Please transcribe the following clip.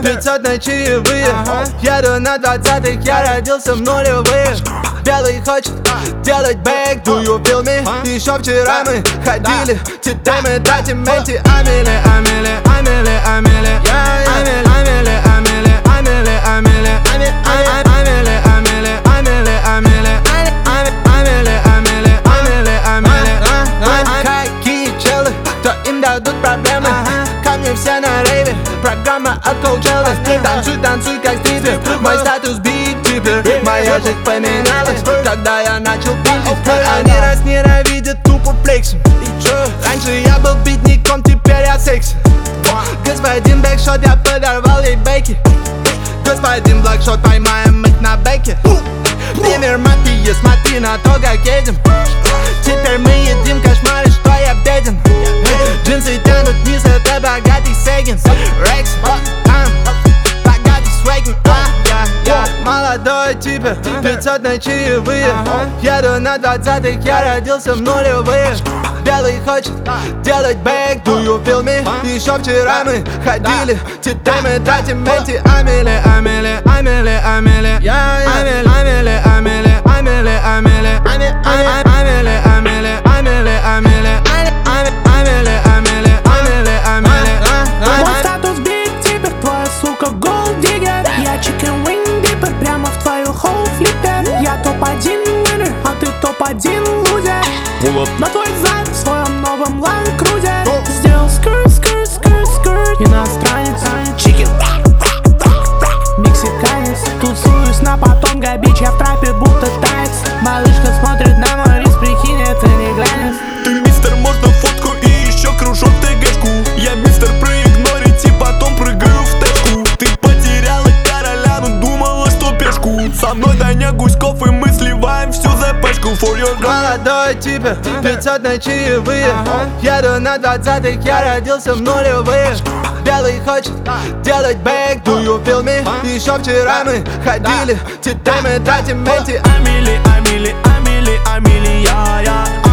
500 на чаевые. Еду на 20-х, я родился в нулевые. Белый хочет делать бэк, do you feel me? Еще вчера мы ходили, теперь мы тратим эти амели, амели, амели, амели, амели, амели, амели, амели, амели, амели, амели, амели, амели, амели, амели, амели. Какие челы, то им дадут проблемы. Ко мне все на рейве, программа от Coachella. Танцуй, танцуй, как стриптер, мой статус биг типер. Моя жизнь поменялась, когда я начал пиздить. Они нас ненавидят, тупо флексим. Раньше я был битником, теперь я секси. Господин бэкшот, я подорвал ей бейки. Господин блэкшот, поймаем их на бэке. Пример мафии, смотри на то, как едем. Теперь мы едим кошмары, что я беден. Джинсы тянут вниз, это богатый Сегин. Рекс, богатый свегин. Молодой типа, 500 на чаевые. Еду на 20-х, я родился в нулевые. Белый хочет делать бэк, do you feel me? Еще вчера мы ходили, теперь мы тратим эти амели, амели, амели, амели, амели, амели, амели, амели, амели, амели, амели, амели, амели, амели, амели, амели. Мой статус биг типер, твоя сука голд диггер. Я чикен wing диппер, прямо в твою хоу флиппер. Я топ-1 winner, а ты топ-1 лузер. На твой зад в своем новом Land Cruiser. Сделал скрт, скрт, скрт, скрт. Иностранец, чикен, мексиканец. Тусуюсь на потом габич, я в трапе будто таец. Малышка смотрит на мой рис, прикинь, это не глянец. Ты мистер, можно фотку и еще кружок ТГшку. Я мистер, проигнорить и потом прыгаю в тэшку. Ты потеряла короля, но думала, что пешку. Со мной Даня Гуськов и мы сливаем всю ЗПшку. For your girl. Молодой типа, 500 на чаевые. Еду на 20-х, я родился в нулевые. Белый хочет делать бэк, do you feel me? Еще вчера мы ходили, теперь мы тратим эти амели, амели, амели, амели, я.